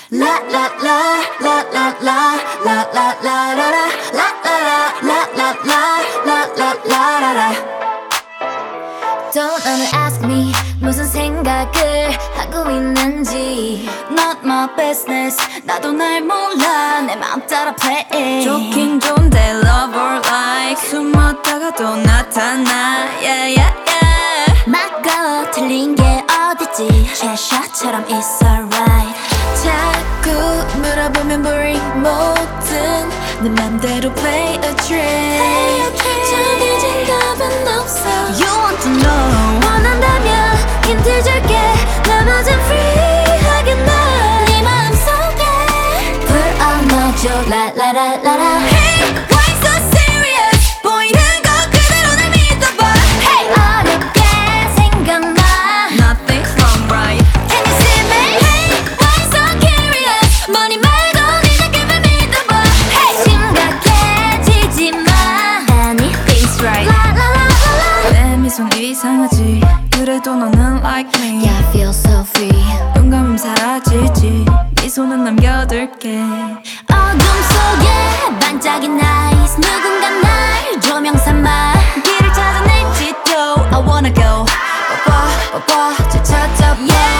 La la la la la la la la la la la la la la la la la la. Don't wanna ask me 무슨 생각을 하고 있는지. Not my business. 나도 날 몰라. 내 맘 따라 play it. 좋긴 좋은데 love or like 숨었다가 또 나타나 yeah yeah yeah. 맞고 틀린 게 어딨지. 제샷처럼 it's alright. 자꾸 물어보면 boring 뭐든 내 맘대로 play a trick. 정해진 답은 없어. You want to know 원한다면 힌트 줄게. 나머진 free하게 난 네 마음속에 불 안아줘. 라라라라라. Hey, why so serious? 보이는 거 그대로 날 믿어봐. Hey, 어렵게 생각나. Nothing's wrong right. Can you see me? Hey, why so curious? 뭐니 말고 네 느낌을 믿어봐. Hey, 심각해지지 마. Anything's right. 라라라라라. 내 미소는 이상하지 그래도 너는 like me. Yeah, I feel so free. 눈 감으면 사라지지 미소는 남겨둘게. 어둠 속에 반짝인 nice. 누군가 날 조명 삼아 길을 찾아낼지도 I wanna go 뽀뽀 뽀뽀 저 찾아 yeah.